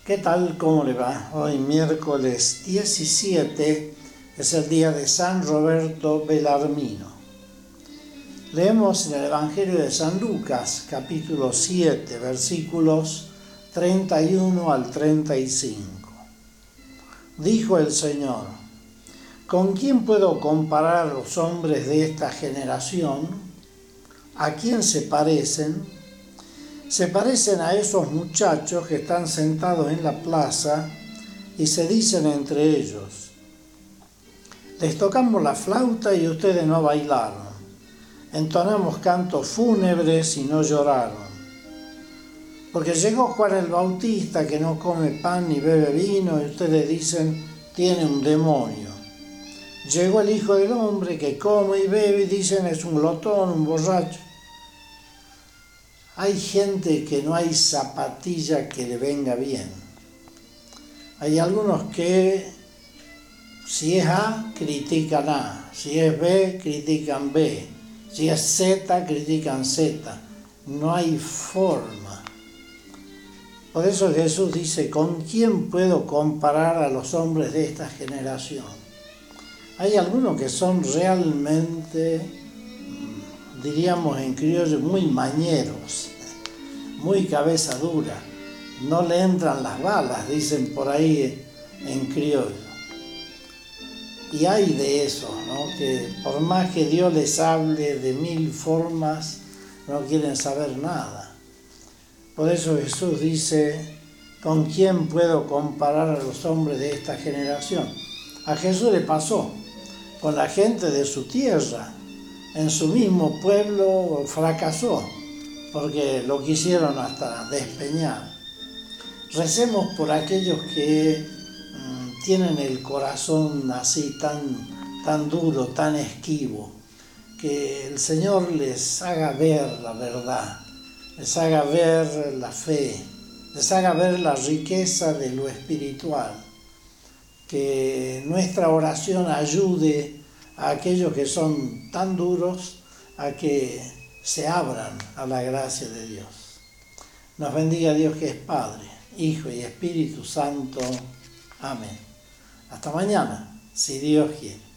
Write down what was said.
¿Qué tal? ¿Cómo le va? Hoy miércoles 17 es el día de San Roberto Bellarmino. Leemos en el Evangelio de San Lucas, capítulo 7, versículos 31 al 35. Dijo el Señor: ¿con quién puedo comparar a los hombres de esta generación? ¿A quién se parecen? Se parecen a esos muchachos que están sentados en la plaza y se dicen entre ellos: les tocamos la flauta y ustedes no bailaron, entonamos cantos fúnebres y no lloraron. Porque llegó Juan el Bautista, que no come pan ni bebe vino, y ustedes dicen: tiene un demonio. Llegó el Hijo del Hombre, que come y bebe, y dicen: es un glotón, un borracho. Hay gente que no hay zapatilla que le venga bien. Hay algunos que, si es A, critican A. Si es B, critican B. Si es Z, critican Z. No hay forma. Por eso Jesús dice: ¿con quién puedo comparar a los hombres de esta generación? Hay algunos que son realmente, diríamos en criollo, muy mañeros, muy cabeza dura. No le entran las balas, dicen por ahí en criollo. Y hay de esos, ¿no? Que por más que Dios les hable de mil formas, no quieren saber nada. Por eso Jesús dice: ¿con quién puedo comparar a los hombres de esta generación? A Jesús le pasó con la gente de su tierra. En su mismo pueblo fracasó, porque lo quisieron hasta despeñar. Recemos por aquellos que tienen el corazón así tan duro, tan esquivo, que el Señor les haga ver la verdad, les haga ver la fe, les haga ver la riqueza de lo espiritual. Que nuestra oración ayude a aquellos que son tan duros a que se abran a la gracia de Dios. Nos bendiga Dios, que es Padre, Hijo y Espíritu Santo. Amén. Hasta mañana, si Dios quiere.